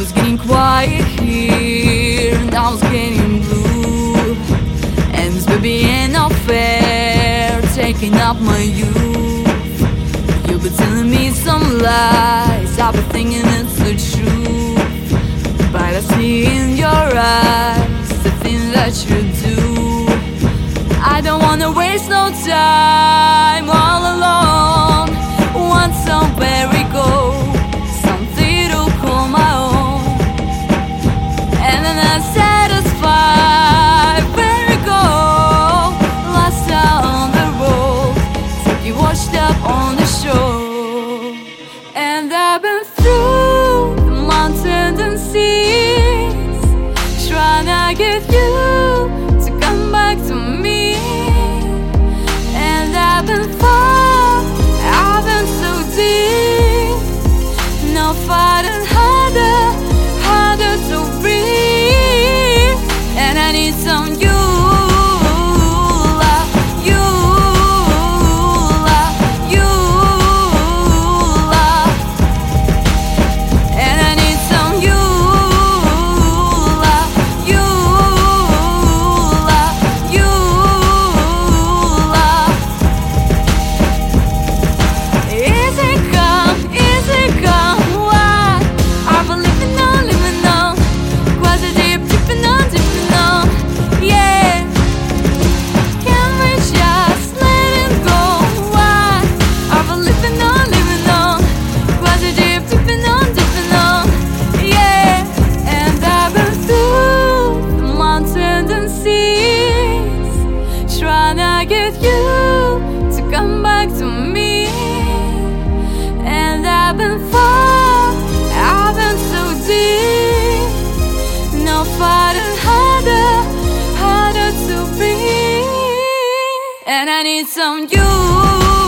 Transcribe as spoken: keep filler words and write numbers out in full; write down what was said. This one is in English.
was getting quiet here, and I was getting blue. And this baby ain't not fair, taking up my youth. You've been telling me some lies, I've been thinking it's the truth. But I see in your eyes the things that you do. I don't wanna waste no time all alone. Want somewhere we go, something to call my own. And then I'm satisfied where we go. Lost out on the road, take you washed up on the shore. And I've been through the mountains and seas, trying to get you to come back to me. And I've been far, I've been so deep, no fighting harder, harder to breathe. And I need some you, love, you, love, you, love. And I need some you, love, you, love, you, love. Easy come, easy come, why? I've been living on, living on, quasi deep, dipping on, dipping on, yeah. Can we just let it go? Why? I've been living on, living on, quasi deep, dipping on, dipping on, yeah. And I've been through the mountains and seas, trying to get you to come back to me. And I've been far, I've been so deep, no fighting harder, harder to breathe. And I need some you.